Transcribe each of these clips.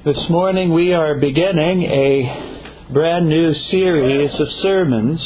This morning we are beginning a brand new series of sermons.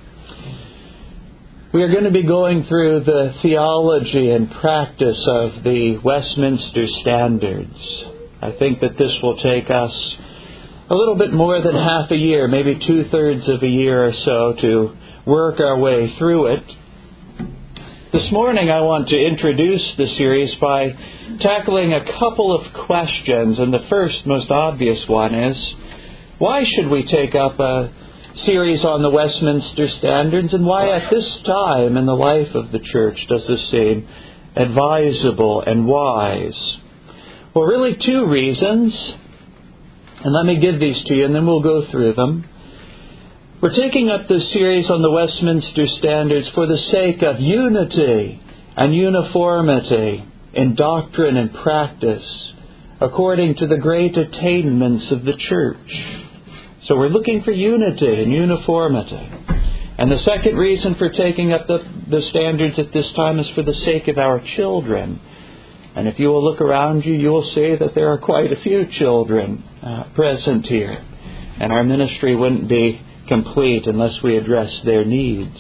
We are going to be going through the theology and practice of the Westminster Standards. I think that this will take us a little bit more than half a year, maybe 2/3 of a year or so, to work our way through it. This morning I want to introduce the series by tackling a couple of questions, and the first, most obvious one is, why should we take up a series on the Westminster Standards, and why at this time in the life of the Church does this seem advisable and wise? Well, really two reasons, and let me give these to you and then we'll go through them. We're taking up this series on the Westminster Standards for the sake of unity and uniformity in doctrine and practice according to the great attainments of the Church. So we're looking for unity and uniformity. And the second reason for taking up the standards at this time is for the sake of our children. And if you will look around you, you will see that there are quite a few children present here. And our ministry wouldn't be complete unless we address their needs.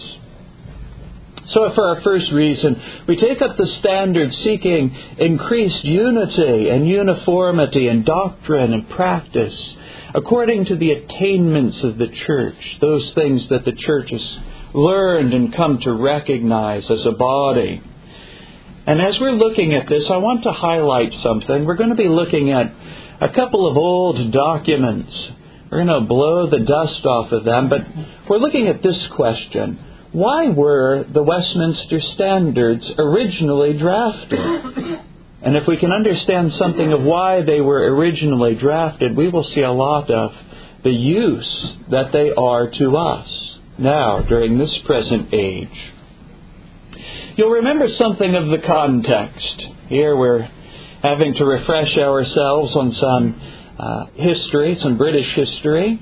So for our first reason, we take up the standards seeking increased unity and uniformity in doctrine and practice according to the attainments of the Church, those things that the Church has learned and come to recognize as a body. And as we're looking at this, I want to highlight something. We're going to be looking at a couple of old documents. We're going to blow the dust off of them, but we're looking at this question. Why were the Westminster Standards originally drafted? And if we can understand something of why they were originally drafted, we will see a lot of the use that they are to us now, during this present age. You'll remember something of the context. Here we're having to refresh ourselves on some history, some British history.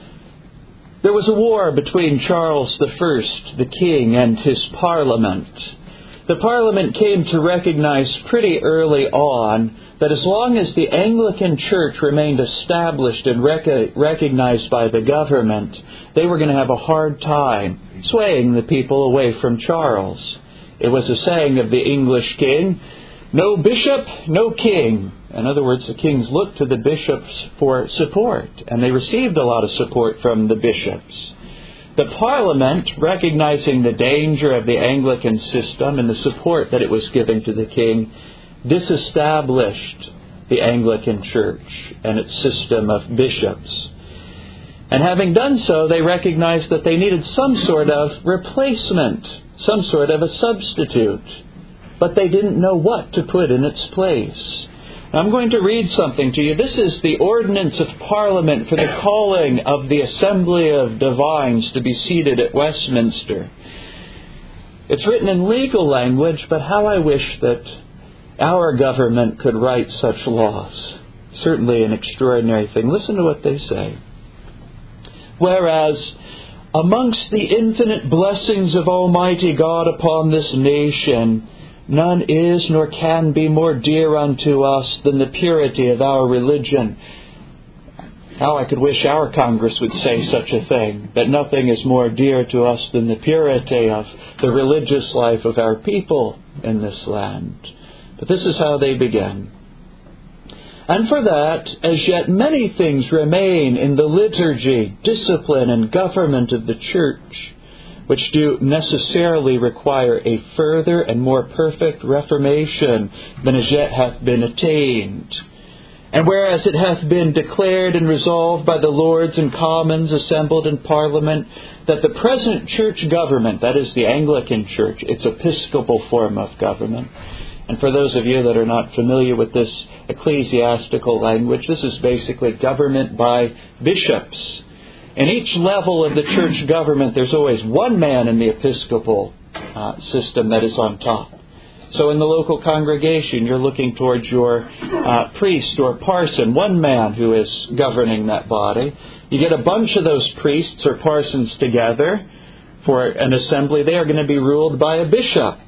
There was a war between Charles I, the King, and his Parliament. The Parliament came to recognize pretty early on that as long as the Anglican Church remained established and recognized by the government, they were going to have a hard time swaying the people away from Charles. It was a saying of the English king, "No bishop, no king." In other words, the kings looked to the bishops for support, and they received a lot of support from the bishops. The Parliament, recognizing the danger of the Anglican system and the support that it was giving to the king, disestablished the Anglican Church and its system of bishops. And having done so, they recognized that they needed some sort of replacement, some sort of a substitute. But they didn't know what to put in its place. I'm going to read something to you. This is the ordinance of Parliament for the calling of the Assembly of Divines to be seated at Westminster. It's written in legal language, but how I wish that our government could write such laws. Certainly an extraordinary thing. Listen to what they say. Whereas, amongst the infinite blessings of Almighty God upon this nation, none is nor can be more dear unto us than the purity of our religion. How I could wish our Congress would say such a thing, that nothing is more dear to us than the purity of the religious life of our people in this land. But this is how they begin. And for that, as yet many things remain in the liturgy, discipline, and government of the Church, which do necessarily require a further and more perfect reformation than as yet hath been attained. And whereas it hath been declared and resolved by the Lords and Commons assembled in Parliament, that the present church government, that is the Anglican Church, its episcopal form of government, and for those of you that are not familiar with this ecclesiastical language, this is basically government by bishops. In each level of the church government, there's always one man in the episcopal system that is on top. So in the local congregation, you're looking towards your priest or parson, one man who is governing that body. You get a bunch of those priests or parsons together for an assembly. They are going to be ruled by a bishop.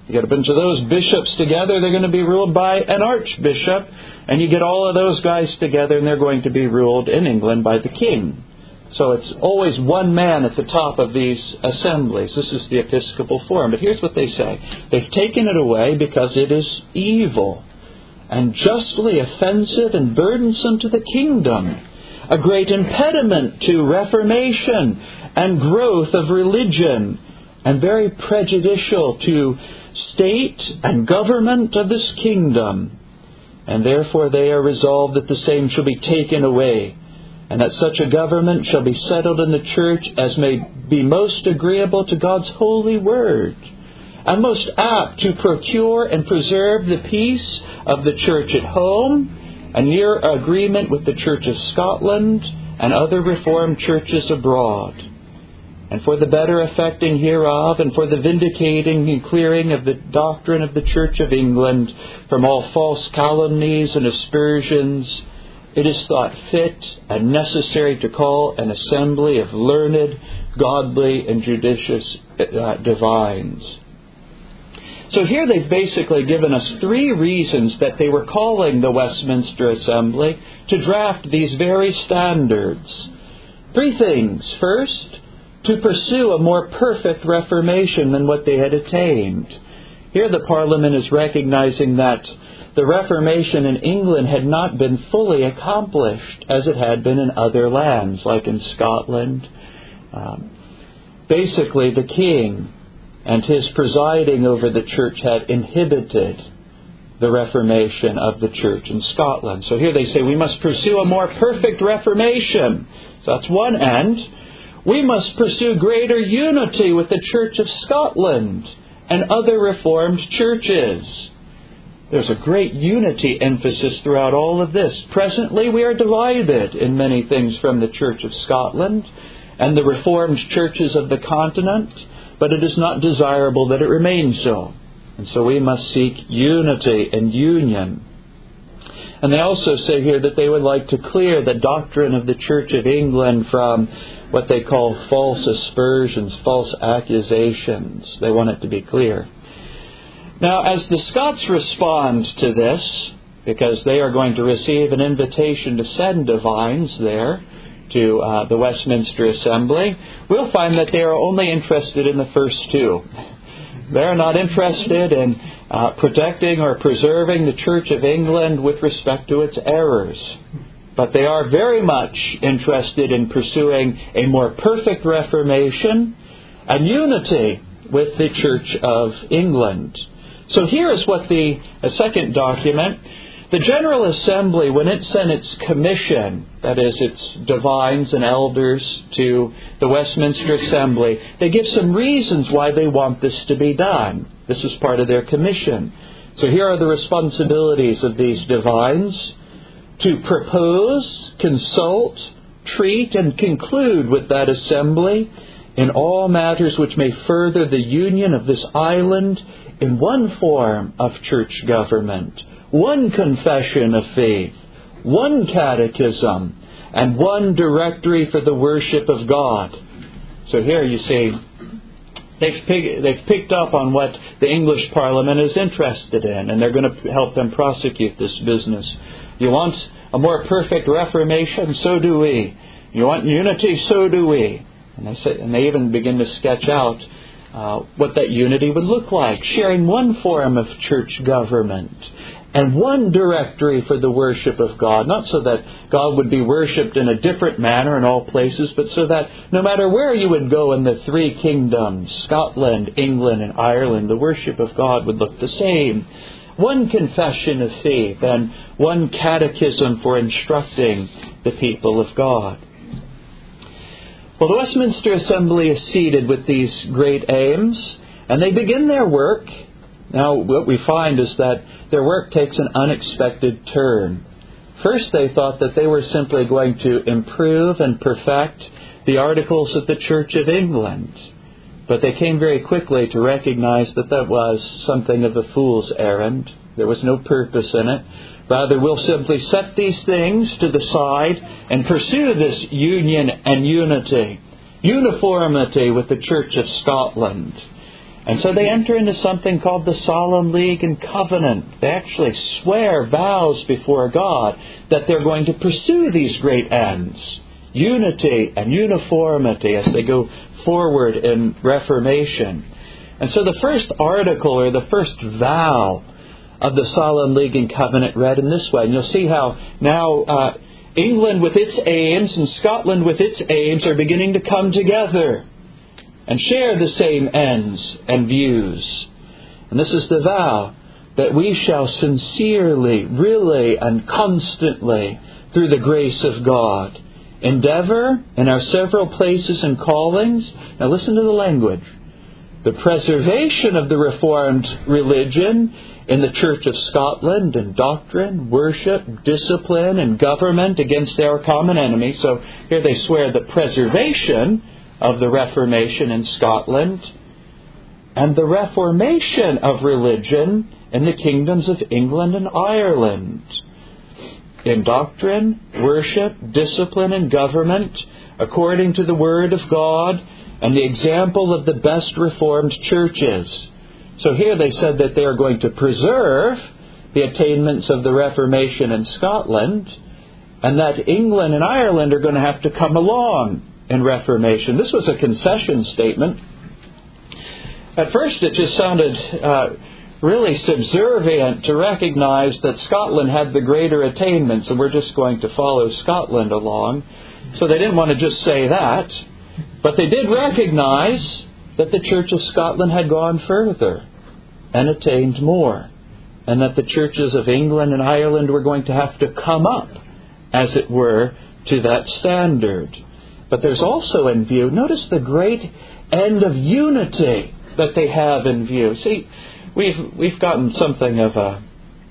You get a bunch of those bishops together, they're going to be ruled by an archbishop. And you get all of those guys together, and they're going to be ruled in England by the king. So it's always one man at the top of these assemblies. This is the episcopal form. But here's what they say. They've taken it away because it is evil and justly offensive and burdensome to the kingdom, a great impediment to reformation and growth of religion, and very prejudicial to state and government of this kingdom. And therefore they are resolved that the same shall be taken away, and that such a government shall be settled in the church as may be most agreeable to God's holy word, and most apt to procure and preserve the peace of the church at home, and near agreement with the Church of Scotland and other Reformed churches abroad. And for the better effecting hereof, and for the vindicating and clearing of the doctrine of the Church of England from all false calumnies and aspersions, it is thought fit and necessary to call an assembly of learned, godly, and judicious divines. So here they've basically given us 3 reasons that they were calling the Westminster Assembly to draft these very standards. 3 things. First, to pursue a more perfect reformation than what they had attained. Here the Parliament is recognizing that the Reformation in England had not been fully accomplished as it had been in other lands, like in Scotland. Basically, the king and his presiding over the church had inhibited the reformation of the church in Scotland. So here they say we must pursue a more perfect reformation. So that's one end. We must pursue greater unity with the Church of Scotland and other Reformed churches. There's a great unity emphasis throughout all of this. Presently, we are divided in many things from the Church of Scotland and the Reformed churches of the continent, but it is not desirable that it remain so. And so we must seek unity and union. And they also say here that they would like to clear the doctrine of the Church of England from what they call false aspersions, false accusations. They want it to be clear. Now, as the Scots respond to this, because they are going to receive an invitation to send divines there to the Westminster Assembly, we'll find that they are only interested in the first 2. They're not interested in protecting or preserving the Church of England with respect to its errors. But they are very much interested in pursuing a more perfect reformation and unity with the Church of England. So here is what the second document, the General Assembly, when it sent its commission, that is, its divines and elders to the Westminster Assembly, they give some reasons why they want this to be done. This is part of their commission. So here are the responsibilities of these divines: to propose, consult, treat, and conclude with that assembly in all matters which may further the union of this island in one form of church government, one confession of faith, one catechism, and one directory for the worship of God. So here you see, they've picked up on what the English Parliament is interested in, and they're going to help them prosecute this business. You want a more perfect reformation? So do we. You want unity? So do we. And they even begin to sketch out what that unity would look like, sharing one form of church government and one directory for the worship of God. Not so that God would be worshipped in a different manner in all places, but so that no matter where you would go in the 3 kingdoms, Scotland, England, and Ireland, the worship of God would look the same. One confession of faith and one catechism for instructing the people of God. Well, the Westminster Assembly is seated with these great aims, and they begin their work. Now, what we find is that their work takes an unexpected turn. First, they thought that they were simply going to improve and perfect the Articles of the Church of England. But they came very quickly to recognize that that was something of a fool's errand. There was no purpose in it. Rather, we'll simply set these things to the side and pursue this union and unity, uniformity with the Church of Scotland. And so they enter into something called the Solemn League and Covenant. They actually swear vows before God that they're going to pursue these great ends, unity and uniformity, as they go forward in Reformation. And so the first article, or the first vow of the Solemn League and Covenant, read in this way. And you'll see how now England with its aims and Scotland with its aims are beginning to come together and share the same ends and views. And this is the vow, that we shall sincerely, really, and constantly, through the grace of God, endeavor in our several places and callings. Now listen to the language. The preservation of the Reformed religion in the Church of Scotland, in doctrine, worship, discipline, and government against our common enemy. So here they swear the preservation of the Reformation in Scotland, and the reformation of religion in the kingdoms of England and Ireland, in doctrine, worship, discipline, and government, according to the Word of God and the example of the best Reformed churches. So here they said that they are going to preserve the attainments of the Reformation in Scotland, and that England and Ireland are going to have to come along in Reformation. This was a concession statement. At first it just sounded really subservient to recognize that Scotland had the greater attainments and we're just going to follow Scotland along. So they didn't want to just say that. But they did recognize that the Church of Scotland had gone further and attained more, and that the churches of England and Ireland were going to have to come up, as it were, to that standard. But there's also in view, notice the great end of unity that they have in view. See, we've gotten something of a,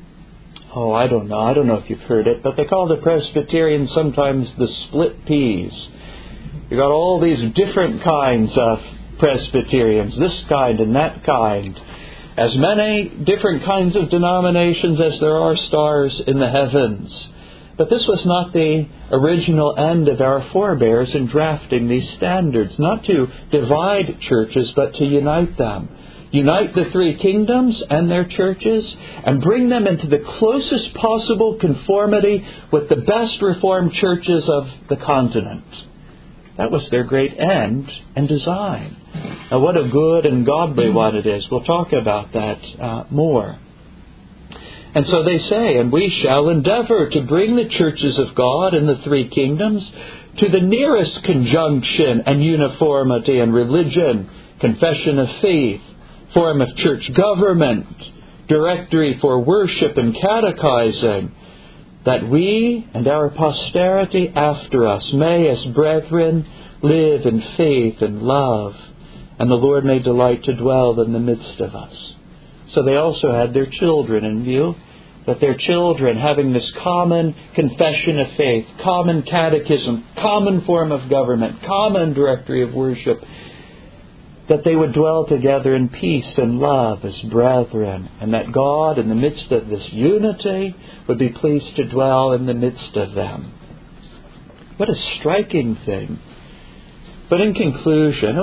I don't know if you've heard it, but they call the Presbyterians sometimes the split peas. You've got all these different kinds of Presbyterians, this kind and that kind. As many different kinds of denominations as there are stars in the heavens. But this was not the original end of our forebears in drafting these standards. Not to divide churches, but to unite them. Unite the three kingdoms and their churches and bring them into the closest possible conformity with the best Reformed churches of the continent. That was their great end and design. Now what a good and godly one it is. We'll talk about that more. And so they say, and we shall endeavor to bring the churches of God in the three kingdoms to the nearest conjunction and uniformity in religion, confession of faith, form of church government, directory for worship and catechizing, that we and our posterity after us may, as brethren, live in faith and love, and the Lord may delight to dwell in the midst of us. So they also had their children in view, that their children, having this common confession of faith, common catechism, common form of government, common directory of worship, that they would dwell together in peace and love as brethren, and that God, in the midst of this unity, would be pleased to dwell in the midst of them. What a striking thing. But in conclusion,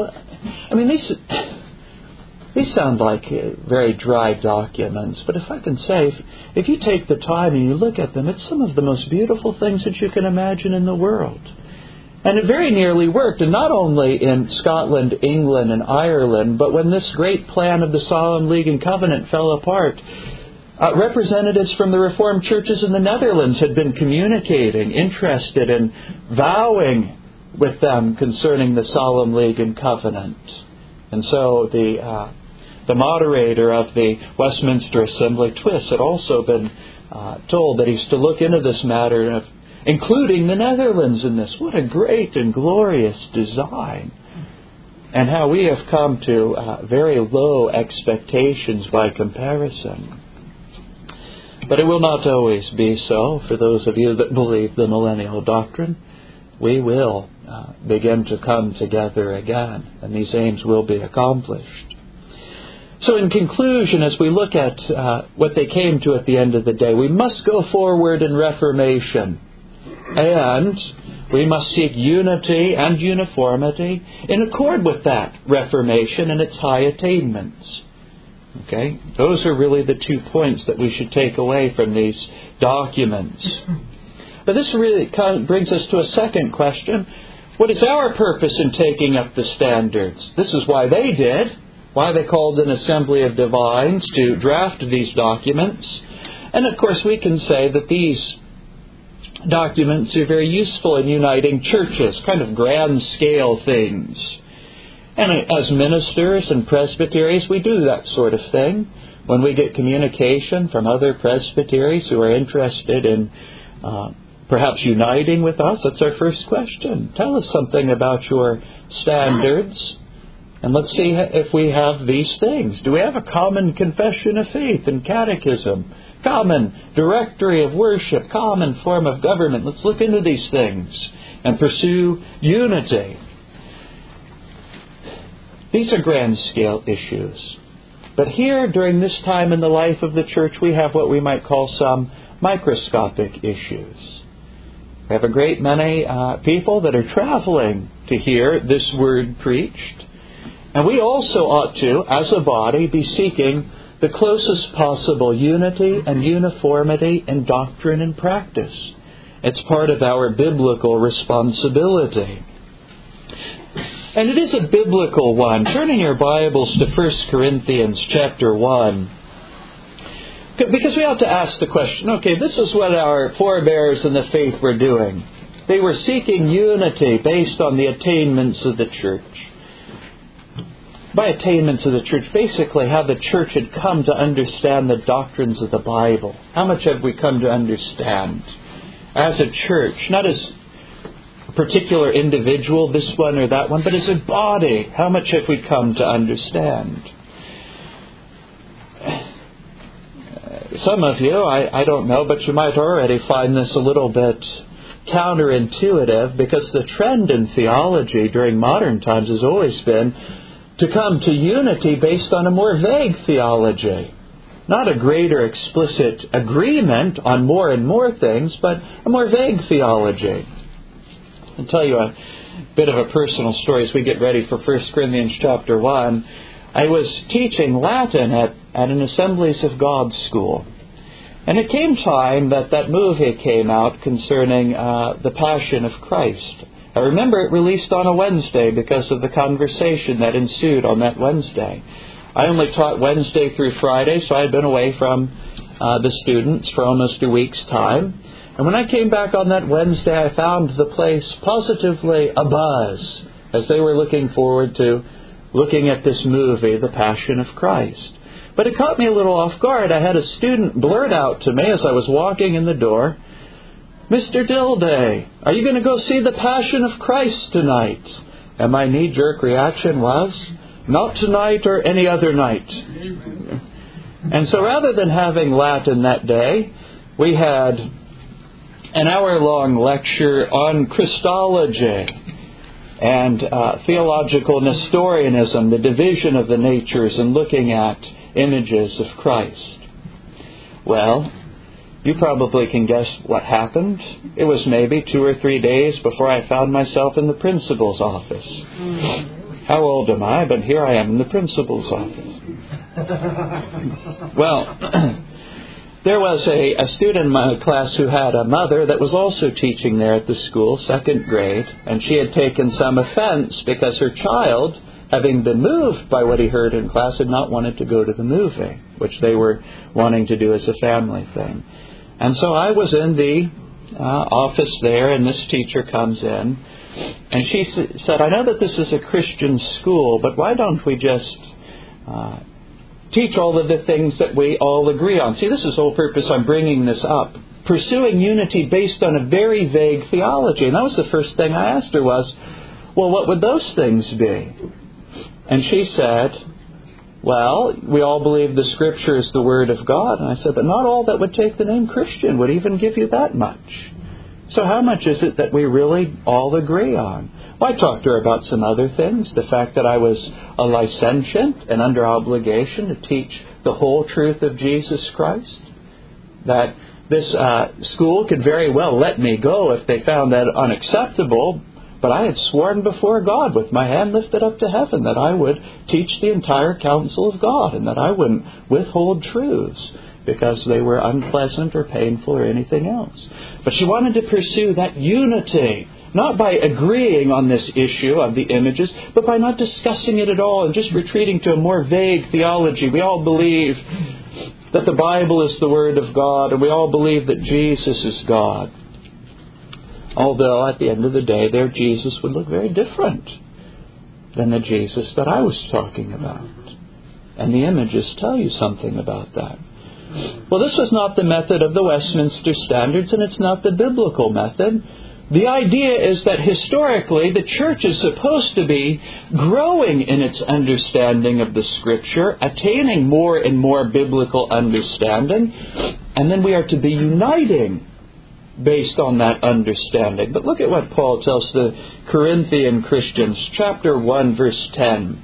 these sound like very dry documents, but if I can say, if you take the time and you look at them, it's some of the most beautiful things that you can imagine in the world. And it very nearly worked, and not only in Scotland, England, and Ireland, but when this great plan of the Solemn League and Covenant fell apart, representatives from the Reformed churches in the Netherlands had been communicating, interested in vowing with them concerning the Solemn League and Covenant. And so the moderator of the Westminster Assembly, Twist, had also been told that he's to look into this matter of including the Netherlands in this. What a great and glorious design. And how we have come to very low expectations by comparison. But it will not always be so. For those of you that believe the millennial doctrine, we will begin to come together again, and these aims will be accomplished. So in conclusion, as we look at what they came to at the end of the day, we must go forward in Reformation. And We must seek unity and uniformity in accord with that Reformation and its high attainments. Okay? Those are really the 2 points that we should take away from these documents. But this really brings us to a second question. What is our purpose in taking up the standards? This is why they did, why they called an assembly of divines to draft these documents. And of course we can say that these documents are very useful in uniting churches, kind of grand scale things. And as ministers and presbyteries, we do that sort of thing. When we get communication from other presbyteries who are interested in perhaps uniting with us, that's our first question. Tell us something about your standards, and let's see if we have these things. Do we have a common confession of faith and catechism? Common directory of worship, common form of government. Let's look into these things and pursue unity. These are grand scale issues. But here, during this time in the life of the church, we have what we might call some microscopic issues. We have a great many people that are traveling to hear this word preached. And we also ought to, as a body, be seeking the closest possible unity and uniformity in doctrine and practice. It's part of our biblical responsibility. And it is a biblical one. Turn in your Bibles to 1 Corinthians chapter 1. Because we have to ask the question, okay, this is what our forebears in the faith were doing. They were seeking unity based on the attainments of the church. By attainments of the church, basically how the church had come to understand the doctrines of the Bible. How much have we come to understand as a church, not as a particular individual, this one or that one, but as a body? How much have we come to understand? Some of you, I don't know, but you might already find this a little bit counterintuitive, because the trend in theology during modern times has always been to come to unity based on a more vague theology. Not a greater explicit agreement on more and more things, but a more vague theology. I'll tell you a bit of a personal story as we get ready for 1 Corinthians chapter 1. I was teaching Latin at an Assemblies of God school. And it came time that movie came out concerning the Passion of Christ. I remember it released on a Wednesday because of the conversation that ensued on that Wednesday. I only taught Wednesday through Friday, so I had been away from the students for almost a week's time. And when I came back on that Wednesday, I found the place positively abuzz as they were looking forward to looking at this movie, The Passion of Christ. But it caught me a little off guard. I had a student blurt out to me as I was walking in the door, "Mr. Dilday, are you going to go see The Passion of Christ tonight?" And my knee-jerk reaction was, "Not tonight or any other night." And so rather than having Latin that day, we had an hour-long lecture on Christology and theological Nestorianism, the division of the natures and looking at images of Christ. Well, you probably can guess what happened. It was maybe 2 or 3 days before I found myself in the principal's office. How old am I? But here I am in the principal's office. Well, there was a student in my class who had a mother that was also teaching there at the school, 2nd grade, and she had taken some offense because her child, having been moved by what he heard in class, had not wanted to go to the movie, which they were wanting to do as a family thing. And so I was in the office there, and this teacher comes in, and she said, "I know that this is a Christian school, but why don't we just teach all of the things that we all agree on?" See, this is the whole purpose I'm bringing this up. Pursuing unity based on a very vague theology. And that was the first thing I asked her was, well, what would those things be? And she said, well, we all believe the Scripture is the Word of God. And I said, but not all that would take the name Christian would even give you that much. So how much is it that we really all agree on? Well, I talked to her about some other things. The fact that I was a licentiate and under obligation to teach the whole truth of Jesus Christ. That This school could very well let me go if they found that unacceptable, but I had sworn before God with my hand lifted up to heaven that I would teach the entire counsel of God and that I wouldn't withhold truths because they were unpleasant or painful or anything else. But she wanted to pursue that unity, not by agreeing on this issue of the images, but by not discussing it at all and just retreating to a more vague theology. We all believe that the Bible is the Word of God, and we all believe that Jesus is God. Although at the end of the day, their Jesus would look very different than the Jesus that I was talking about. And the images tell you something about that. Well, this was not the method of the Westminster Standards, and it's not the biblical method. The idea is that historically the church is supposed to be growing in its understanding of the Scripture, attaining more and more biblical understanding, and then we are to be uniting based on that understanding. But look at what Paul tells the Corinthian Christians, chapter 1, verse 10.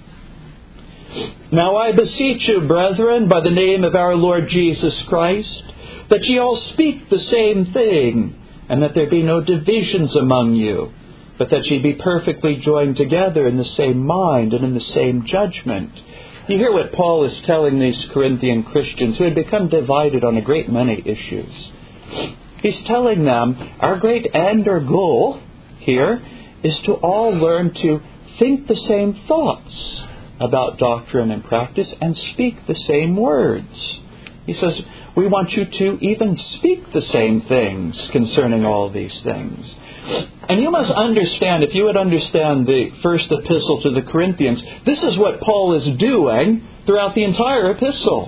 Now I beseech you, brethren, by the name of our Lord Jesus Christ, that ye all speak the same thing, and that there be no divisions among you, but that ye be perfectly joined together in the same mind and in the same judgment. You hear what Paul is telling these Corinthian Christians who had become divided on a great many issues. He's telling them, our great end or goal here is to all learn to think the same thoughts about doctrine and practice and speak the same words. He says, we want you to even speak the same things concerning all these things. And you must understand, if you would understand the first epistle to the Corinthians, this is what Paul is doing throughout the entire epistle.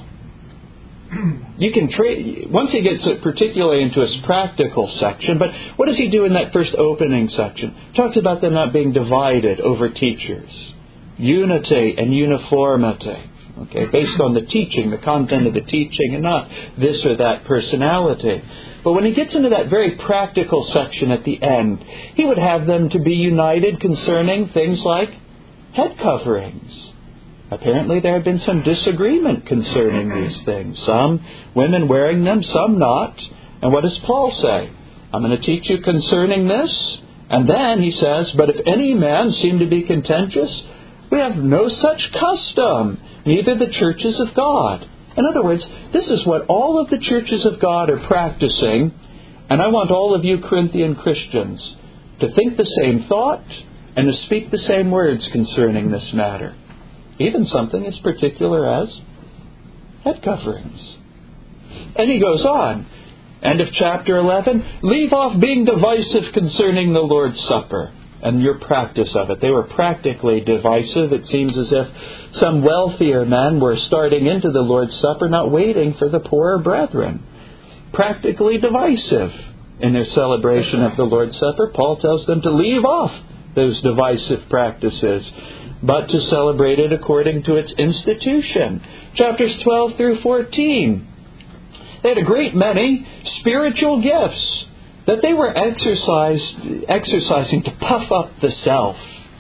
You can once he gets particularly into his practical section, but what does he do in that first opening section? He talks about them not being divided over teachers. Unity and uniformity. Okay, based on the teaching, the content of the teaching, and not this or that personality. But when he gets into that very practical section at the end, he would have them to be united concerning things like head coverings. Apparently there had been some disagreement concerning these things. Some women wearing them, some not. And what does Paul say? I'm going to teach you concerning this. And then he says, but if any man seem to be contentious, we have no such custom, neither the churches of God. In other words, this is what all of the churches of God are practicing, and I want all of you Corinthian Christians to think the same thought and to speak the same words concerning this matter. Even something as particular as head coverings. And he goes on. End of chapter 11. Leave off being divisive concerning the Lord's Supper and your practice of it. They were practically divisive. It seems as if some wealthier men were starting into the Lord's Supper, not waiting for the poorer brethren. Practically divisive in their celebration of the Lord's Supper. Paul tells them to leave off those divisive practices, but to celebrate it according to its institution. Chapters 12 through 14. They had a great many spiritual gifts that they were exercising to puff up the self.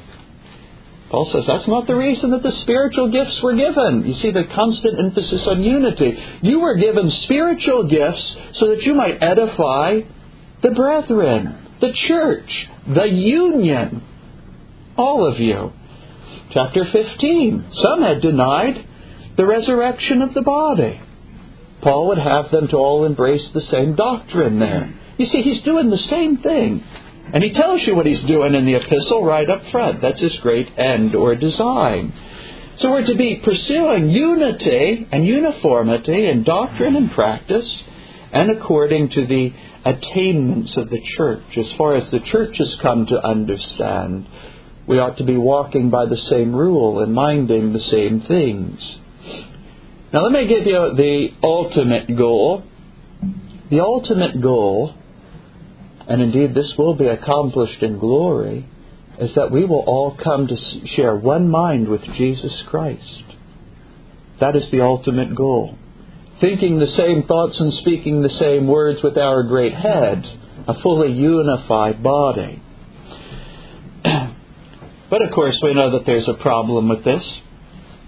Paul says that's not the reason that the spiritual gifts were given. You see the constant emphasis on unity. You were given spiritual gifts so that you might edify the brethren, the church, the union. All of you. Chapter 15. Some had denied the resurrection of the body. Paul would have them to all embrace the same doctrine there. You see, he's doing the same thing. And he tells you what he's doing in the epistle right up front. That's his great end or design. So we're to be pursuing unity and uniformity in doctrine and practice, and according to the attainments of the church. As far as the church has come to understand, we ought to be walking by the same rule and minding the same things. Now let me give you the ultimate goal. The ultimate goal, and indeed this will be accomplished in glory, is that we will all come to share one mind with Jesus Christ. That is the ultimate goal. Thinking the same thoughts and speaking the same words with our great head, a fully unified body. But of course we know that there's a problem with this.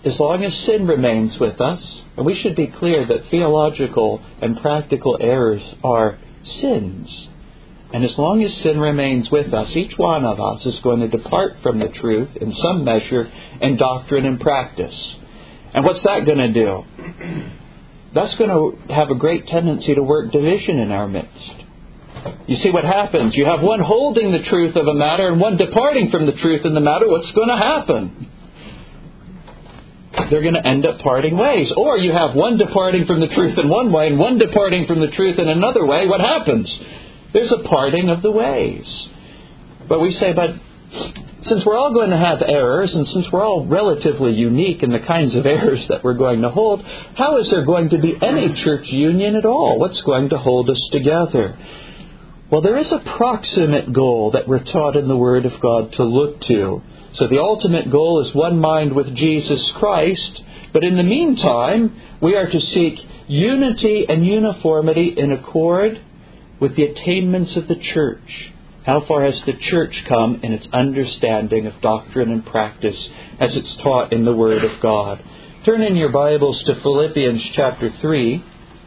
as long as sin remains with us, and we should be clear that theological and practical errors are sins. And as long as sin remains with us, each one of us is going to depart from the truth in some measure in doctrine and practice. And what's that going to do? That's going to have a great tendency to work division in our midst. You see what happens? You have one holding the truth of a matter and one departing from the truth in the matter. What's going to happen? They're going to end up parting ways. Or you have one departing from the truth in one way and one departing from the truth in another way. What happens? There's a parting of the ways. But we say, but since we're all going to have errors, and since we're all relatively unique in the kinds of errors that we're going to hold, how is there going to be any church union at all? What's going to hold us together? Well, there is a proximate goal that we're taught in the Word of God to look to. So the ultimate goal is one mind with Jesus Christ. But in the meantime, we are to seek unity and uniformity in accord with the attainments of the church. How far has the church come in its understanding of doctrine and practice as it's taught in the Word of God? Turn in your Bibles to Philippians chapter 3.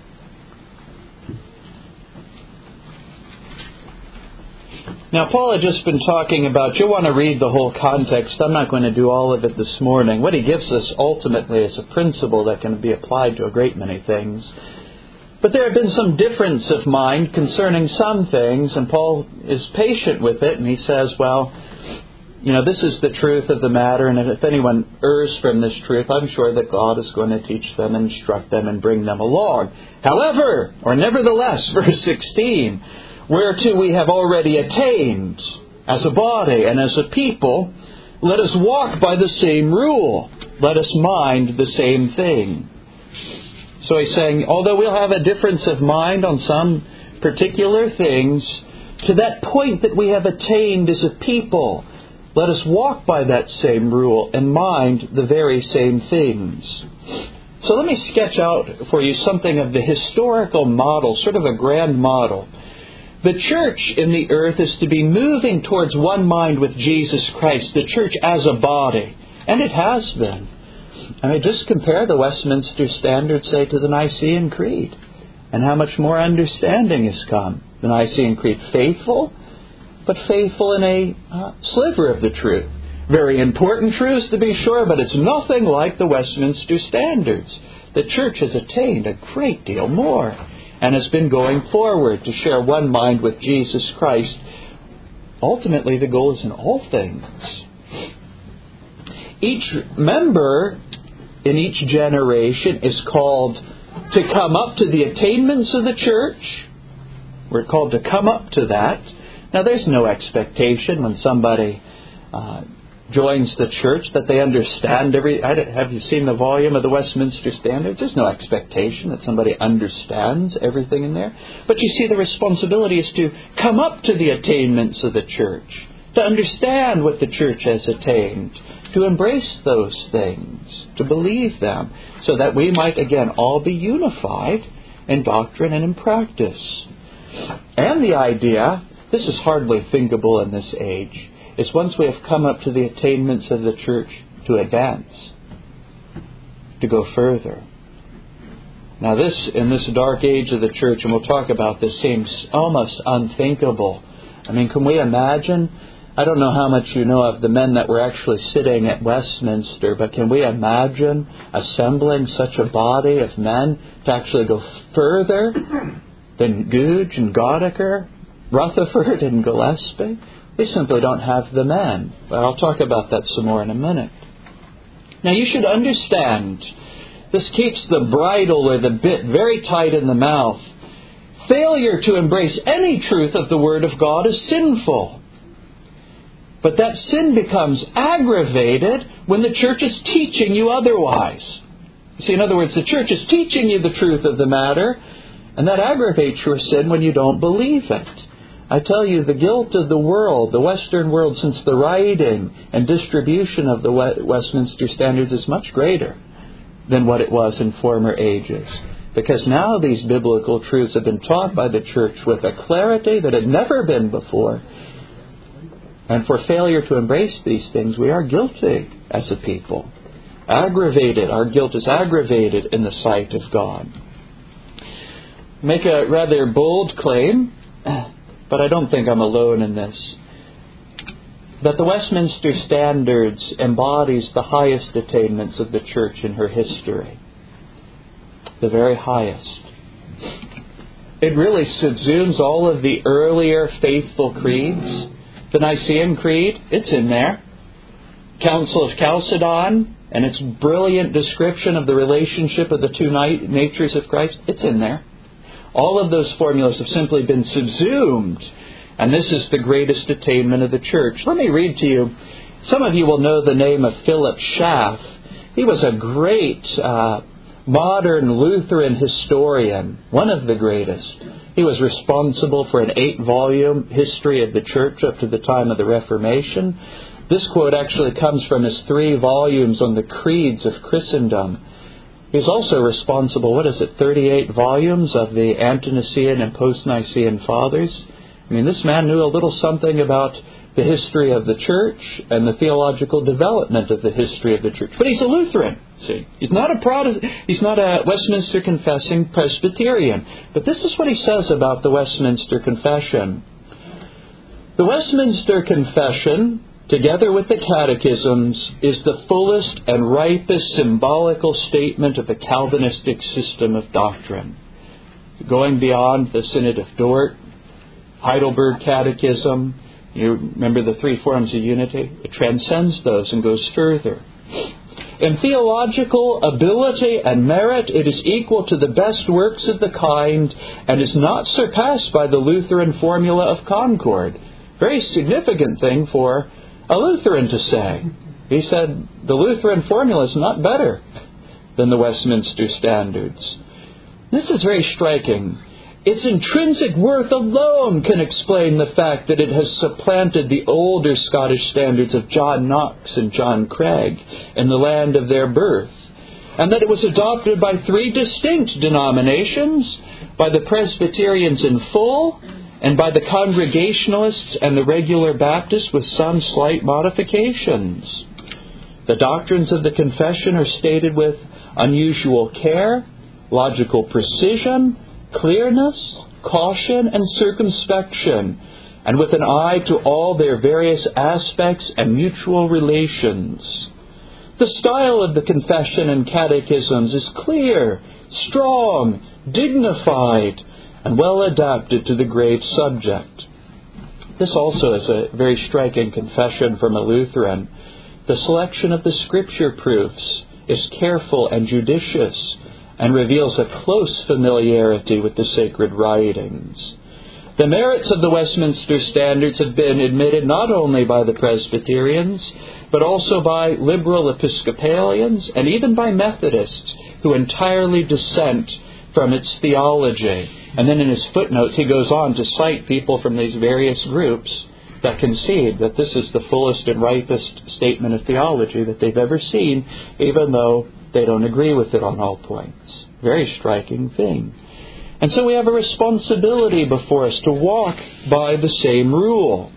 Now, Paul had just been talking about, you'll want to read the whole context. I'm not going to do all of it this morning. What he gives us ultimately is a principle that can be applied to a great many things. But there have been some difference of mind concerning some things, and Paul is patient with it, and he says, well, this is the truth of the matter, and if anyone errs from this truth, I'm sure that God is going to teach them, instruct them, and bring them along. However, or nevertheless, verse 16, whereto we have already attained as a body and as a people, let us walk by the same rule. Let us mind the same thing. So he's saying, although we'll have a difference of mind on some particular things, to that point that we have attained as a people, let us walk by that same rule and mind the very same things. So let me sketch out for you something of the historical model, sort of a grand model. The church in the earth is to be moving towards one mind with Jesus Christ, the church as a body. And it has been. I mean, just compare the Westminster Standard, say, to the Nicene Creed. And how much more understanding has come. The Nicene Creed, faithful, but faithful in a sliver of the truth. Very important truths, to be sure, but it's nothing like the Westminster Standards. The church has attained a great deal more and has been going forward to share one mind with Jesus Christ. Ultimately, the goal is in all things. Each member in each generation is called to come up to the attainments of the church. We're called to come up to that. Now, there's no expectation when somebody joins the church that they understand have you seen the volume of the Westminster Standards? There's no expectation that somebody understands everything in there. But you see, the responsibility is to come up to the attainments of the church, to understand what the church has attained, to embrace those things, to believe them, so that we might again all be unified in doctrine and in practice. And the idea, this is hardly thinkable in this age, is once we have come up to the attainments of the church, to advance, to go further. Now this, in this dark age of the church, and we'll talk about this, seems almost unthinkable. I mean, can we imagine? I don't know how much you know of the men that were actually sitting at Westminster, but can we imagine assembling such a body of men to actually go further than Gouge and Goddard, Rutherford and Gillespie? We simply don't have the men. But I'll talk about that some more in a minute. Now you should understand, this keeps the bridle or the bit very tight in the mouth. Failure to embrace any truth of the Word of God is sinful. But that sin becomes aggravated when the church is teaching you otherwise. You see, in other words, the church is teaching you the truth of the matter, and that aggravates your sin when you don't believe it. I tell you, the guilt of the world, the Western world, since the writing and distribution of the Westminster Standards is much greater than what it was in former ages. Because now these biblical truths have been taught by the church with a clarity that had never been before. And for failure to embrace these things, we are guilty as a people. aggravated. Our guilt is aggravated in the sight of God. Make a rather bold claim, but I don't think I'm alone in this, that the Westminster Standards embodies the highest attainments of the Church in her history. The very highest. It really subsumes all of the earlier faithful creeds. The Nicene Creed, it's in there. Council of Chalcedon and its brilliant description of the relationship of the two natures of Christ, it's in there. All of those formulas have simply been subsumed, and this is the greatest attainment of the Church. Let me read to you. Some of you will know the name of Philip Schaff. He was a great modern Lutheran historian, one of the greatest. He was responsible for an 8-volume history of the Church up to the time of the Reformation. This quote actually comes from his 3 volumes on the creeds of Christendom. He's also responsible, 38 volumes of the Ante-Nicene and Post-Nicene Fathers. I mean, this man knew a little something about the history of the Church and the theological development of the history of the Church. But he's a Lutheran, see. He's not a Protestant. He's not a Westminster Confessing Presbyterian. But this is what he says about the Westminster Confession. The Westminster Confession, together with the catechisms, is the fullest and ripest symbolical statement of the Calvinistic system of doctrine. Going beyond the Synod of Dort, Heidelberg Catechism, you remember the 3 forms of unity? It transcends those and goes further. In theological ability and merit, it is equal to the best works of the kind and is not surpassed by the Lutheran formula of concord. Very significant thing for a Lutheran to say. He said the Lutheran formula is not better than the Westminster Standards. This is very striking. Its intrinsic worth alone can explain the fact that it has supplanted the older Scottish standards of John Knox and John Craig in the land of their birth, and that it was adopted by 3 distinct denominations, by the Presbyterians in full, and by the Congregationalists and the Regular Baptists with some slight modifications. The doctrines of the Confession are stated with unusual care, logical precision, clearness, caution, and circumspection, and with an eye to all their various aspects and mutual relations. The style of the Confession and Catechisms is clear, strong, dignified, and well adapted to the grave subject. This also is a very striking confession from a Lutheran. The selection of the Scripture proofs is careful and judicious, and reveals a close familiarity with the sacred writings. The merits of the Westminster Standards have been admitted not only by the Presbyterians, but also by liberal Episcopalians and even by Methodists who entirely dissent from its theology. And then in his footnotes he goes on to cite people from these various groups that concede that this is the fullest and ripest statement of theology that they've ever seen, even though they don't agree with it on all points. Very striking thing. And so we have a responsibility before us to walk by the same rule.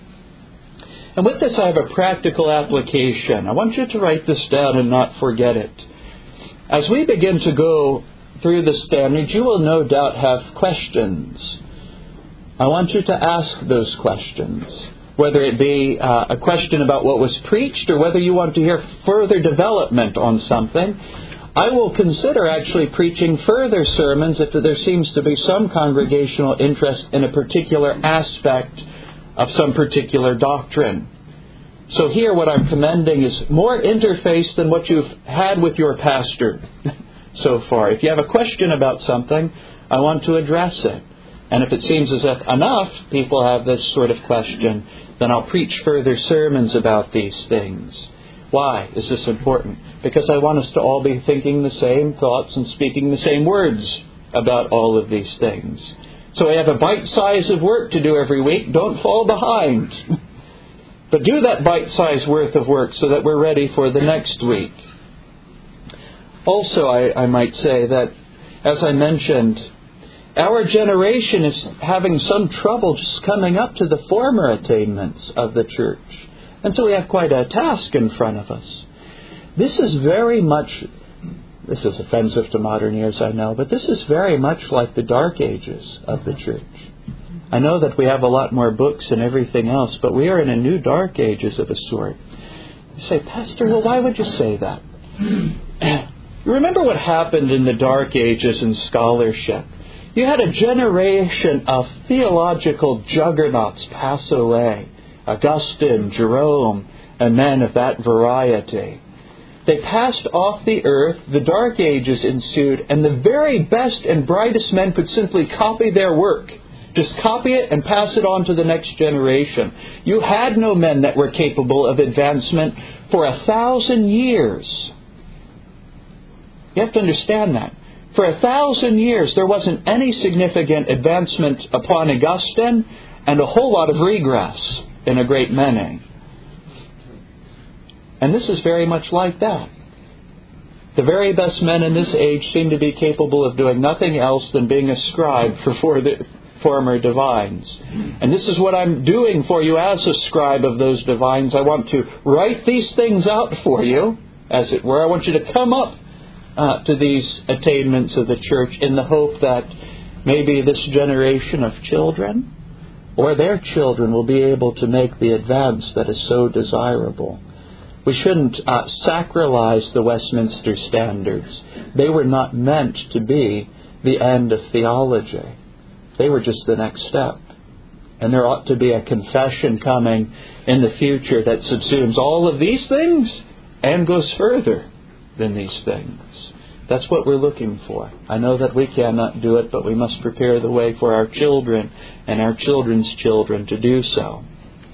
And with this I have a practical application. I want you to write this down and not forget it. As we begin to go through the standards, you will no doubt have questions. I want you to ask those questions, whether it be a question about what was preached or whether you want to hear further development on something. I will consider actually preaching further sermons if there seems to be some congregational interest in a particular aspect of some particular doctrine. So here what I'm commending is more interface than what you've had with your pastor so far. If you have a question about something, I want to address it. And if it seems as if enough people have this sort of question, then I'll preach further sermons about these things. Why is this important? Because I want us to all be thinking the same thoughts and speaking the same words about all of these things. So I have a bite size of work to do every week. Don't fall behind. But do that bite size worth of work so that we're ready for the next week. Also, I might say that, as I mentioned, our generation is having some trouble just coming up to the former attainments of the Church. And so we have quite a task in front of us. This is offensive to modern ears, I know, but this is very much like the Dark Ages of the church. I know that we have a lot more books and everything else, but we are in a new Dark Ages of a sort. You say, Pastor, well, why would you say that? You remember what happened in the Dark Ages in scholarship? You had a generation of theological juggernauts pass away. Augustine, Jerome, and men of that variety. They passed off the earth, the Dark Ages ensued, and the very best and brightest men could simply copy their work. Just copy it and pass it on to the next generation. You had no men that were capable of advancement for 1,000 years. You have to understand that. For 1,000 years, there wasn't any significant advancement upon Augustine and a whole lot of regress in a great many. And this is very much like that. The very best men in this age seem to be capable of doing nothing else than being a scribe for the former divines. And this is what I'm doing for you as a scribe of those divines. I want to write these things out for you, as it were. I want you to come up to these attainments of the church in the hope that maybe this generation of children or their children will be able to make the advance that is so desirable. We shouldn't sacralize the Westminster Standards. They were not meant to be the end of theology. They were just the next step. And there ought to be a confession coming in the future that subsumes all of these things and goes further than these things. That's what we're looking for. I know that we cannot do it, but we must prepare the way for our children and our children's children to do so.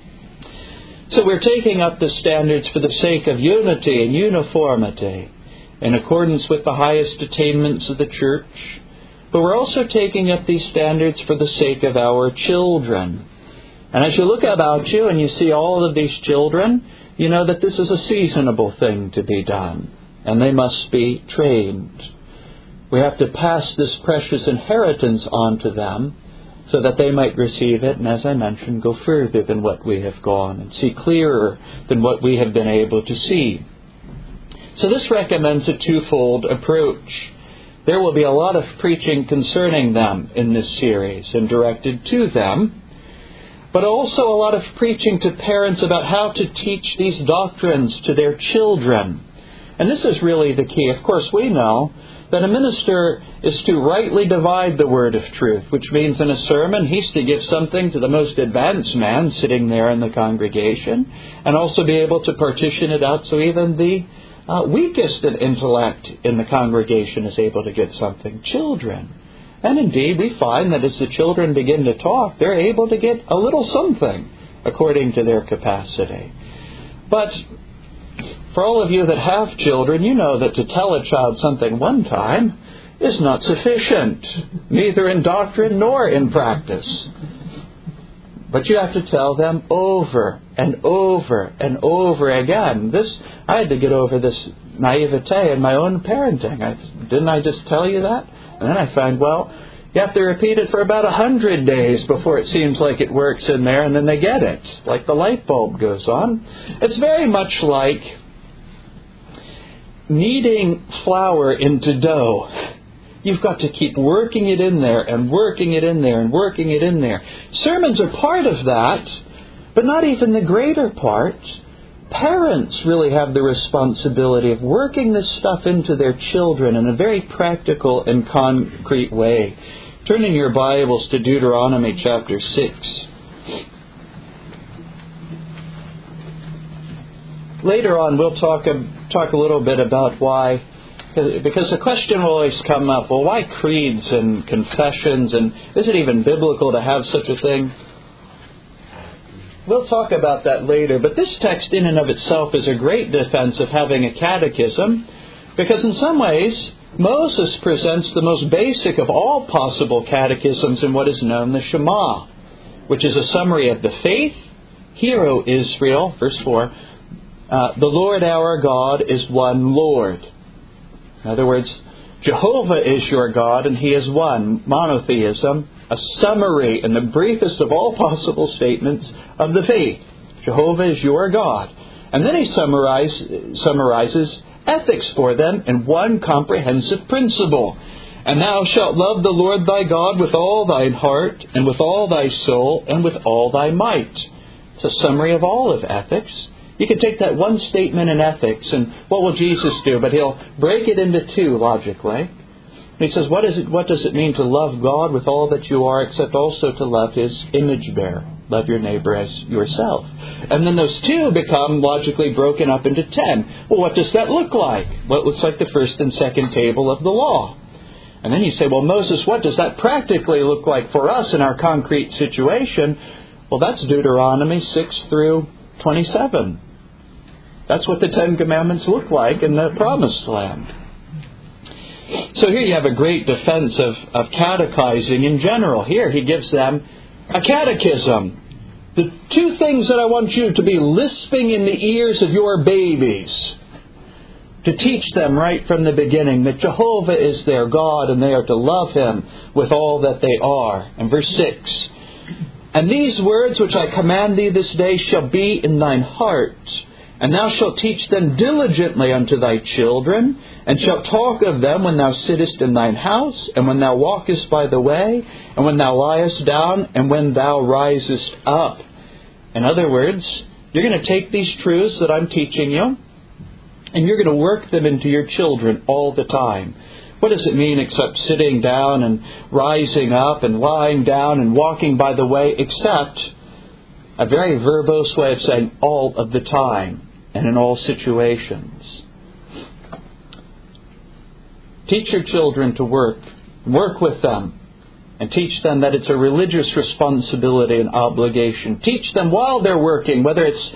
So we're taking up the standards for the sake of unity and uniformity in accordance with the highest attainments of the church. But we're also taking up these standards for the sake of our children. And as you look about you and you see all of these children, you know that this is a seasonable thing to be done. And they must be trained. We have to pass this precious inheritance on to them so that they might receive it, and as I mentioned, go further than what we have gone and see clearer than what we have been able to see. So this recommends a twofold approach. There will be a lot of preaching concerning them in this series and directed to them, but also a lot of preaching to parents about how to teach these doctrines to their children. And this is really the key. Of course, we know that a minister is to rightly divide the word of truth, which means in a sermon he's to give something to the most advanced man sitting there in the congregation and also be able to partition it out so even the weakest in intellect in the congregation is able to get something. Children. And indeed, we find that as the children begin to talk, they're able to get a little something according to their capacity. But for all of you that have children, you know that to tell a child something one time is not sufficient, neither in doctrine nor in practice. But you have to tell them over and over and over again. I had to get over this naivete in my own parenting. Didn't I just tell you that? And then I find, you have to repeat it for about 100 days before it seems like it works in there, and then they get it, like the light bulb goes on. It's very much like kneading flour into dough. You've got to keep working it in there and working it in there and working it in there. Sermons are part of that, but not even the greater part. Parents really have the responsibility of working this stuff into their children in a very practical and concrete way. Turn in your Bibles to Deuteronomy chapter 6. Later on, we'll talk a little bit about why, because the question will always come up, why creeds and confessions, and is it even biblical to have such a thing? We'll talk about that later, but this text in and of itself is a great defense of having a catechism, because in some ways, Moses presents the most basic of all possible catechisms in what is known the Shema, which is a summary of the faith. Hear, O Israel, verse 4, the Lord our God is one Lord. In other words, Jehovah is your God and He is one. Monotheism, a summary and the briefest of all possible statements of the faith. Jehovah is your God. And then he summarizes ethics for them in one comprehensive principle. And thou shalt love the Lord thy God with all thine heart, and with all thy soul, and with all thy might. It's a summary of all of ethics. You can take that one statement in ethics, and what will Jesus do? But He'll break it into two logically. He says, what does it mean to love God with all that you are, except also to love His image bearer? Love your neighbor as yourself. And then those two become logically broken up into 10. Well, what does that look like? Well, it looks like the first and second table of the law. And then you say, well, Moses, what does that practically look like for us in our concrete situation? Well, that's Deuteronomy 6 through 27. That's what the Ten Commandments look like in the Promised Land. So here you have a great defense of catechizing in general. Here he gives them a catechism. The two things that I want you to be lisping in the ears of your babies, to teach them right from the beginning that Jehovah is their God and they are to love Him with all that they are. And verse 6, and these words which I command thee this day shall be in thine heart, and thou shalt teach them diligently unto thy children, and shalt talk of them when thou sittest in thine house, and when thou walkest by the way, and when thou liest down, and when thou risest up. In other words, you're going to take these truths that I'm teaching you, and you're going to work them into your children all the time. What does it mean except sitting down and rising up and lying down and walking by the way, except a very verbose way of saying all of the time and in all situations. Teach your children to work. Work with them. And teach them that it's a religious responsibility and obligation. Teach them while they're working, whether it's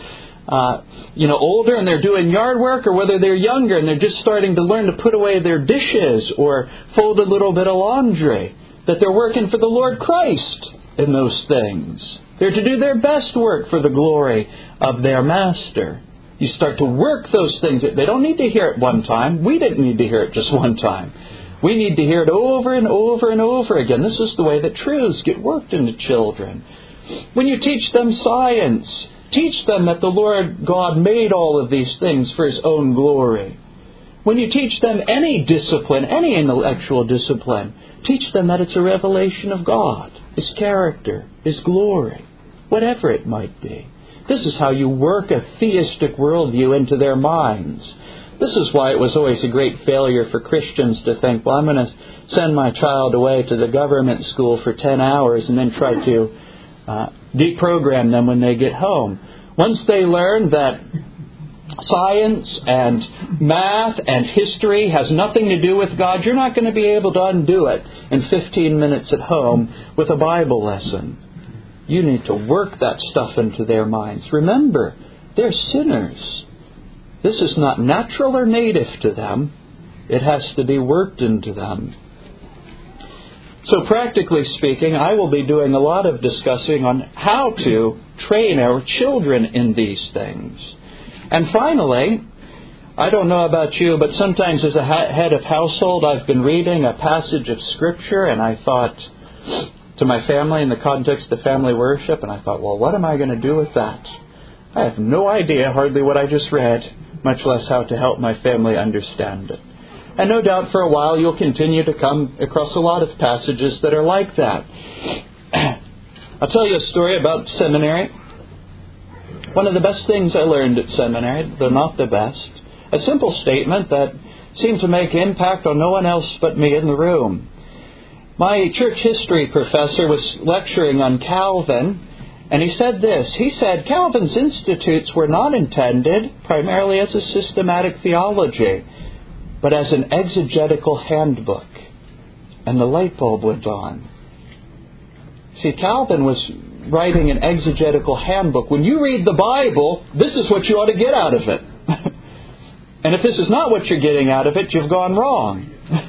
older and they're doing yard work, or whether they're younger and they're just starting to learn to put away their dishes or fold a little bit of laundry, that they're working for the Lord Christ in those things. They're to do their best work for the glory of their Master. You start to work those things. They don't need to hear it one time. We didn't need to hear it just one time. We need to hear it over and over and over again. This is the way that truths get worked into children. When you teach them science, teach them that the Lord God made all of these things for His own glory. When you teach them any discipline, any intellectual discipline, teach them that it's a revelation of God, His character, His glory, whatever it might be. This is how you work a theistic worldview into their minds. This is why it was always a great failure for Christians to think, well, I'm going to send my child away to the government school for 10 hours and then try to deprogram them when they get home. Once they learn that science and math and history has nothing to do with God, you're not going to be able to undo it in 15 minutes at home with a Bible lesson. You need to work that stuff into their minds. Remember, they're sinners. This is not natural or native to them. It has to be worked into them. So practically speaking, I will be doing a lot of discussing on how to train our children in these things. And finally, I don't know about you, but sometimes as a head of household, I've been reading a passage of Scripture, and I thought to my family in the context of family worship, and I thought, well, what am I going to do with that? I have no idea hardly what I just read, much less how to help my family understand it. And no doubt for a while you'll continue to come across a lot of passages that are like that. I'll tell you a story about seminary. One of the best things I learned at seminary, though not the best, a simple statement that seemed to make impact on no one else but me in the room. My church history professor was lecturing on Calvin, and he said this. He said, Calvin's institutes were not intended primarily as a systematic theology, but as an exegetical handbook. And the light bulb went on. See, Calvin was writing an exegetical handbook. When you read the Bible, this is what you ought to get out of it. And if this is not what you're getting out of it, you've gone wrong.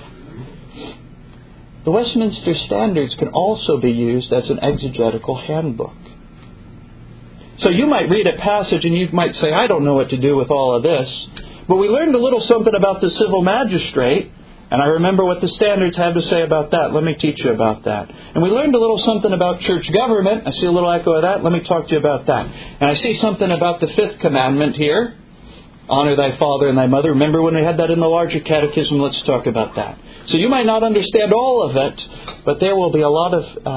The Westminster Standards can also be used as an exegetical handbook. So you might read a passage and you might say, I don't know what to do with all of this. But we learned a little something about the civil magistrate, and I remember what the standards have to say about that. Let me teach you about that. And we learned a little something about church government. I see a little echo of that. Let me talk to you about that. And I see something about the fifth commandment here. Honor thy father and thy mother. Remember when we had that in the larger catechism? Let's talk about that. So you might not understand all of it, but there will be a lot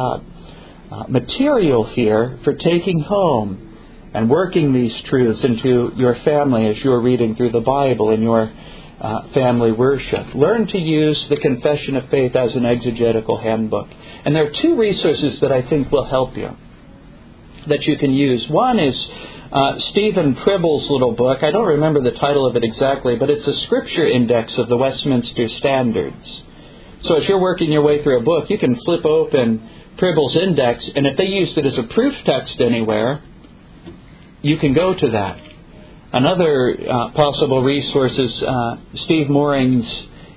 of material here for taking home and working these truths into your family as you're reading through the Bible in your family worship. Learn to use the Confession of Faith as an exegetical handbook. And there are two resources that I think will help you that you can use. One is Stephen Pribble's little book. I don't remember the title of it exactly, but it's a scripture index of the Westminster Standards. So as you're working your way through a book, you can flip open Pribble's index, and if they used it as a proof text anywhere, you can go to that. Another possible resource is Steve Mooring's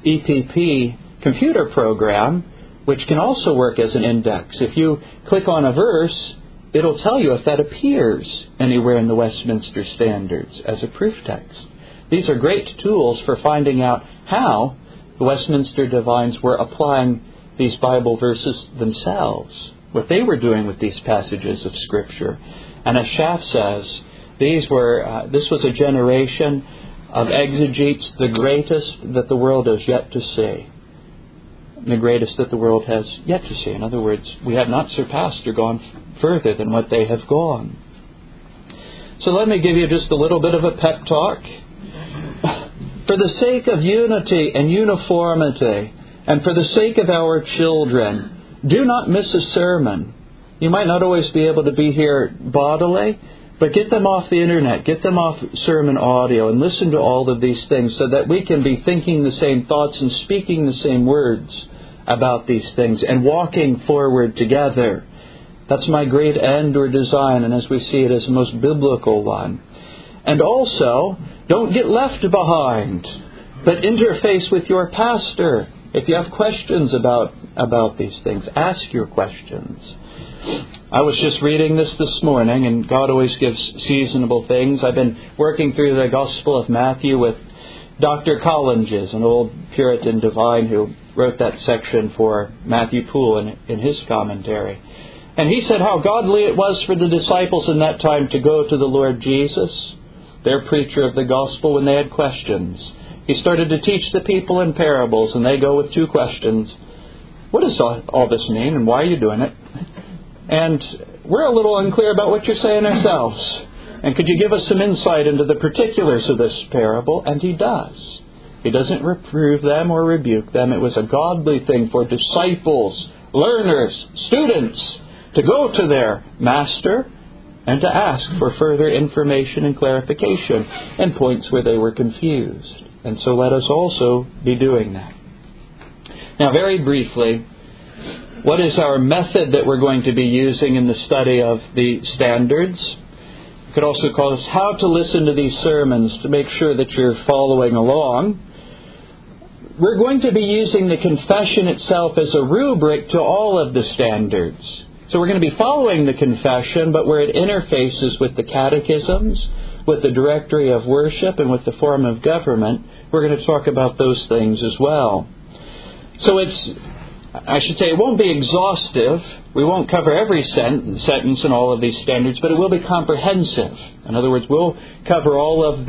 EPP computer program, which can also work as an index. If you click on a verse, it'll tell you if that appears anywhere in the Westminster Standards as a proof text. These are great tools for finding out how the Westminster divines were applying these Bible verses themselves, what they were doing with these passages of Scripture. And as Schaff says, this was a generation of exegetes, the greatest that the world has yet to see. The greatest that the world has yet to see. In other words, we have not surpassed or gone further than what they have gone. So let me give you just a little bit of a pep talk. For the sake of unity and uniformity, and for the sake of our children, do not miss a sermon. You might not always be able to be here bodily, but get them off the internet, get them off sermon audio, and listen to all of these things so that we can be thinking the same thoughts and speaking the same words about these things and walking forward together. That's my great end or design, and as we see it as the most biblical one. And also, don't get left behind, but interface with your pastor. If you have questions about these things, ask your questions. I was just reading this morning, and God always gives seasonable things. I've been working through the Gospel of Matthew with Dr. Collinges, an old Puritan divine who wrote that section for Matthew Poole in his commentary. And he said how godly it was for the disciples in that time to go to the Lord Jesus, their preacher of the gospel, when they had questions. He started to teach the people in parables, and they go with two questions. What does all this mean, and why are you doing it? And we're a little unclear about what you're saying ourselves. And could you give us some insight into the particulars of this parable? And he does. He doesn't reprove them or rebuke them. It was a godly thing for disciples, learners, students, to go to their master and to ask for further information and clarification in points where they were confused. And so let us also be doing that. Now, very briefly, what is our method that we're going to be using in the study of the standards? You could also call this how to listen to these sermons to make sure that you're following along. We're going to be using the confession itself as a rubric to all of the standards. So we're going to be following the confession, but where it interfaces with the catechisms, with the directory of worship, and with the form of government, we're going to talk about those things as well. So it won't be exhaustive. We won't cover every sentence in all of these standards, but it will be comprehensive. In other words, we'll cover all of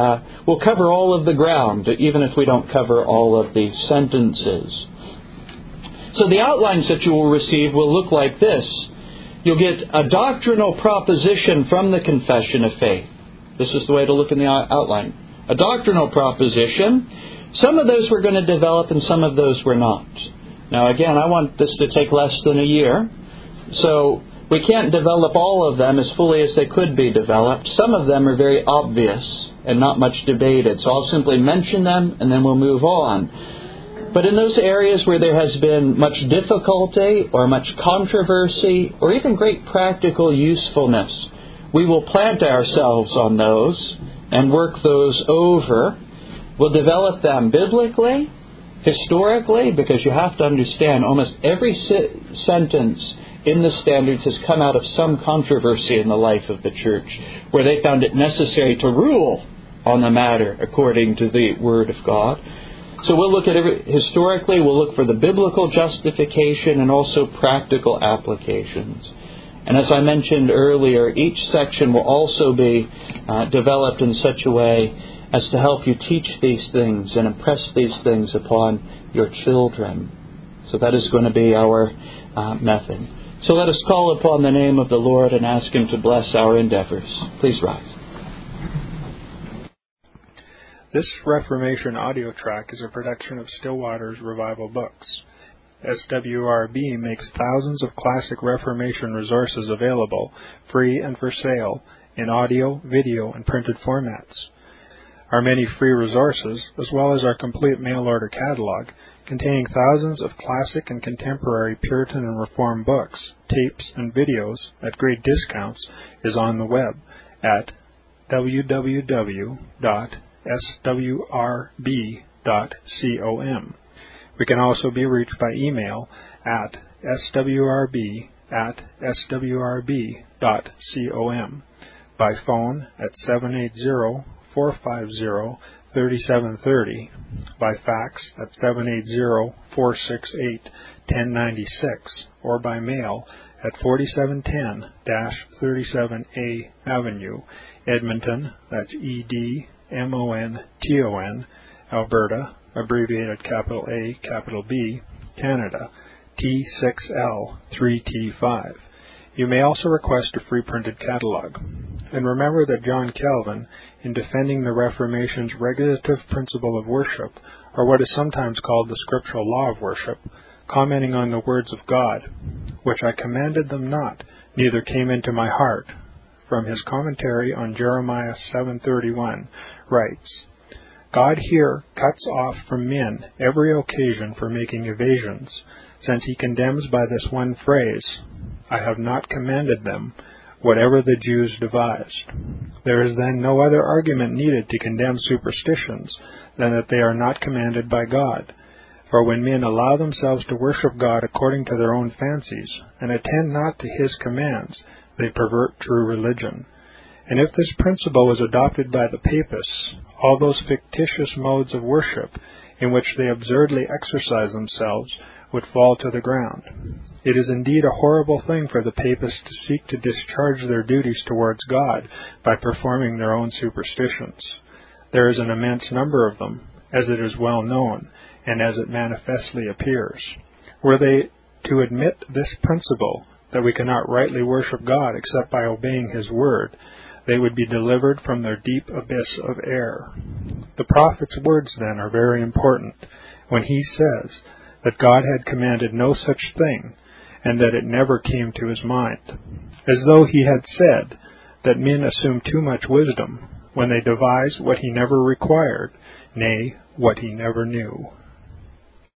the ground, even if we don't cover all of the sentences. So the outlines that you will receive will look like this. You'll get a doctrinal proposition from the Confession of Faith. This is the way to look in the outline. A doctrinal proposition. Some of those we're going to develop and some of those we're not. Now again, I want this to take less than a year. So we can't develop all of them as fully as they could be developed. Some of them are very obvious and not much debated. So I'll simply mention them and then we'll move on. But in those areas where there has been much difficulty or much controversy or even great practical usefulness, we will plant ourselves on those and work those over. We'll develop them biblically, historically, because you have to understand almost every sentence in the standards has come out of some controversy in the life of the church, where they found it necessary to rule on the matter according to the Word of God. So we'll look at historically, we'll look for the biblical justification and also practical applications. And as I mentioned earlier, each section will also be developed in such a way as to help you teach these things and impress these things upon your children. So that is going to be our method. So let us call upon the name of the Lord and ask Him to bless our endeavors. Please rise. This Reformation audio track is a production of Stillwater's Revival Books. SWRB makes thousands of classic Reformation resources available, free and for sale, in audio, video, and printed formats. Our many free resources, as well as our complete mail-order catalog, containing thousands of classic and contemporary Puritan and Reformed books, tapes, and videos at great discounts, is on the web at www.swrb.com. We can also be reached by email at swrb@swrb.com, by phone at 780-450-3730, by fax at 780-468-1096, or by mail at 4710-37A Avenue, Edmonton, that's Edmonton, Alberta, abbreviated capital A, capital B, Canada, T6L3T5. You may also request a free printed catalog. And remember that John Calvin, in defending the Reformation's regulative principle of worship, or what is sometimes called the scriptural law of worship, commenting on the words of God, which I commanded them not, neither came into my heart, from his commentary on Jeremiah 7:31, writes, God here cuts off from men every occasion for making evasions, since he condemns by this one phrase, I have not commanded them, whatever the Jews devised. There is then no other argument needed to condemn superstitions than that they are not commanded by God. For when men allow themselves to worship God according to their own fancies, and attend not to His commands, they pervert true religion. And if this principle is adopted by the Papists, all those fictitious modes of worship in which they absurdly exercise themselves would fall to the ground. It is indeed a horrible thing for the Papists to seek to discharge their duties towards God by performing their own superstitions. There is an immense number of them, as it is well known, and as it manifestly appears. Were they to admit this principle, that we cannot rightly worship God except by obeying His word, they would be delivered from their deep abyss of error. The prophet's words, then, are very important, when he says that God had commanded no such thing, and that it never came to his mind, as though he had said that men assume too much wisdom when they devise what he never required, nay, what he never knew.